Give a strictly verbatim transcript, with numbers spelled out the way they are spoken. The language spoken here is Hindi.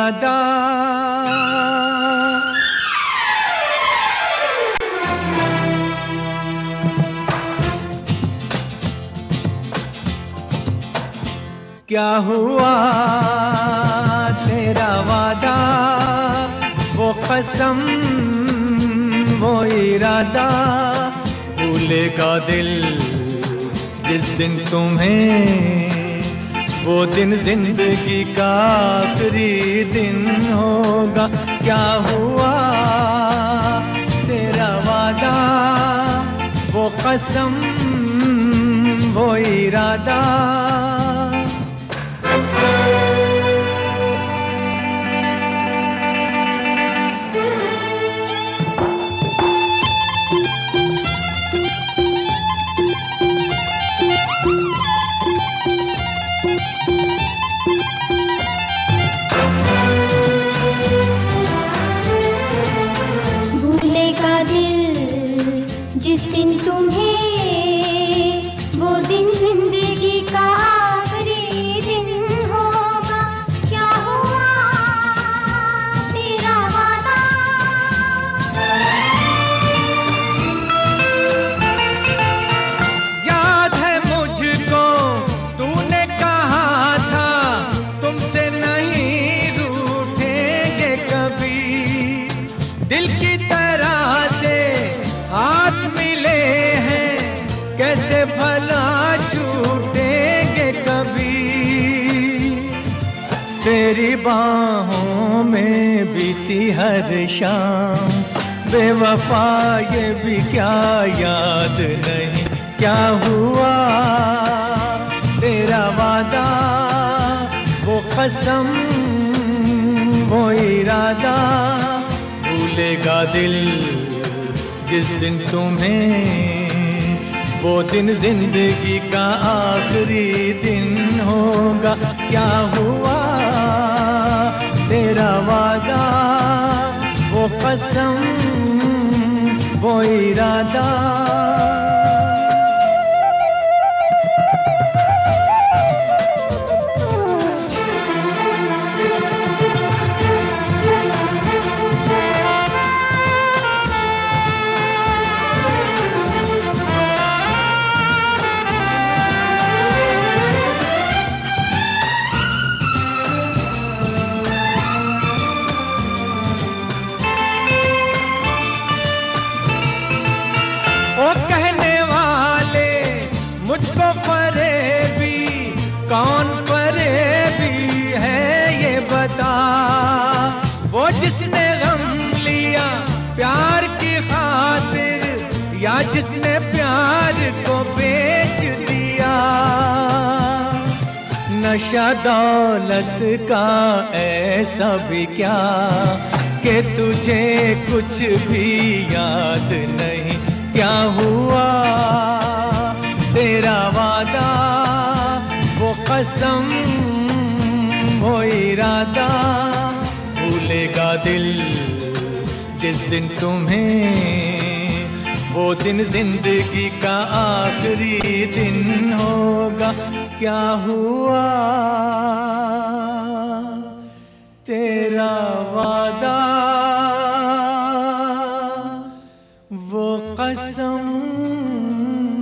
वादा। क्या हुआ तेरा वादा, वो कसम वो इरादा, भूलेगा दिल जिस दिन तुम्हें, वो दिन जिंदगी का आखिरी दिन होगा। क्या हुआ तेरा वादा, वो कसम वो इरादा। भूलेगा दिल जिस दिन तुम्हें, वो दिन जिंदगी का आखिरी दिन होगा। क्या हुआ तेरा वादा। याद है मुझको तूने कहा था, तुमसे नहीं रूठेंगे कभी। दिल की तरह से हाथ मिले हैं, कैसे भला छूटेंगे कभी। तेरी बाहों में बीती हर शाम, बेवफा ये भी क्या याद नहीं। क्या हुआ तेरा वादा, वो कसम वो इरादा, भूलेगा दिल जिस दिन तुम्हें, वो दिन जिंदगी का आखिरी दिन होगा। क्या हुआ तेरा वादा, वो कसम वो इरादा। ओ कहने वाले मुझको फरेबी, कौन फरेबी है ये बता। वो जिसने गम लिया प्यार की खातिर, या जिसने प्यार को बेच दिया। नशा दौलत का ऐसा भी क्या कि तुझे कुछ भी याद नहीं। क्या हुआ तेरा वादा, वो कसम वो इरादा, भूलेगा दिल जिस दिन तुम्हें, वो दिन जिंदगी का आखिरी दिन होगा। क्या हुआ तेरा वादा, वो कसम